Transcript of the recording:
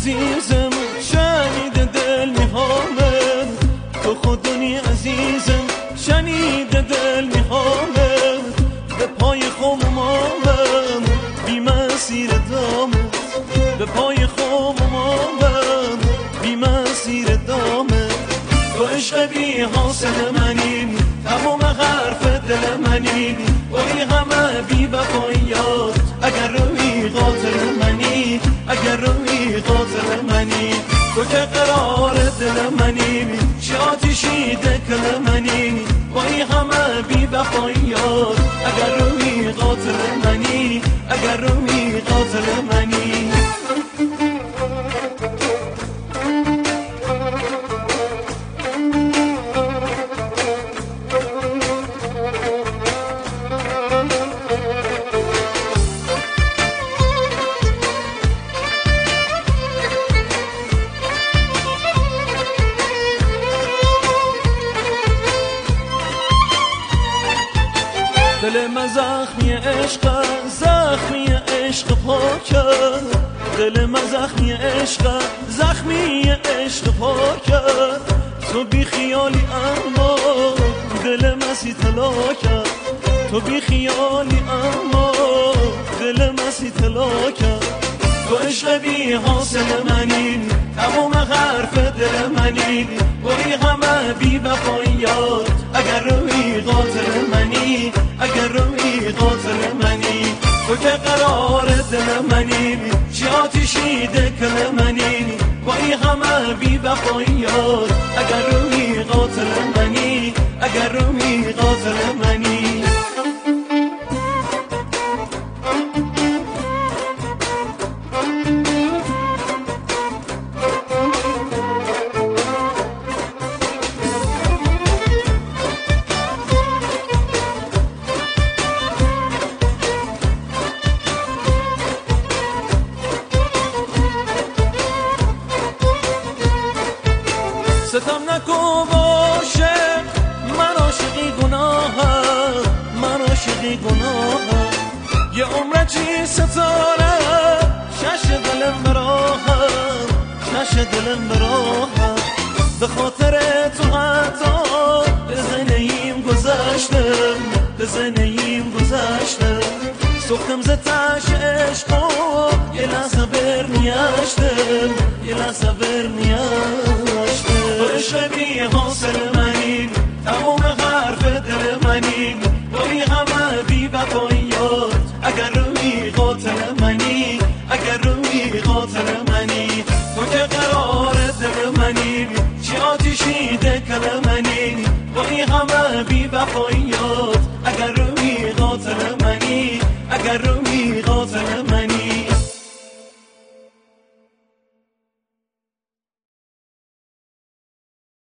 عزیزم شنیده دل میخوامه، تو خودونی عزیزم شنیده دل میخوامه، به پای خمومامم بی مسیر دامت، به پای خمومامم بی مسیر دامت. تو عشق بی حاصل منی، تمام حرف دل منی، ولی همه بی وفاییات. اگر روی قاتل منی، اگر روی قاتل منی، تو که قرار دل منی، چه آتیشی دکل منی، ولی همه بی وفاییات. اگر روی قاتل منی، اگر روی قاتل منی. دل من زخمی عشق، زخمی عشق پاکه، دل من زخمی عشق، زخمی عشق پاکه. تو بی خیالی اما دل من سی طلاکه، تو بی خیالی اما دل من سی طلاکه. تو عشق بی حاصل منی، تمام حرف دل منی، ولی همه بی وفاییات. اگر روی قاتل منی، اگر روی قاتل منی، تو که قرار دل منی، چه آتیشی دکل منی، ولی همه بی وفاییات. اگر روی قاتل منی، اگر روی قاتل منی. ستم نکن باشه، من عاشقی گناهم، من عاشقی گناهم. یه عمر چی ستاره شش دلم براهم، شش دلم براهم. به خاطر تو حتی به زنهیم گذشتم، به زنهیم گذشتم. سختم ز تش عشق و یه لحظه برنیشتم، یه لحظه برنیشتم. تو عشق بی حاصل منی، تمام حرف دل منی، ولی همه بی وفاییات. اگر روی قاتل منی، اگر روی قاتل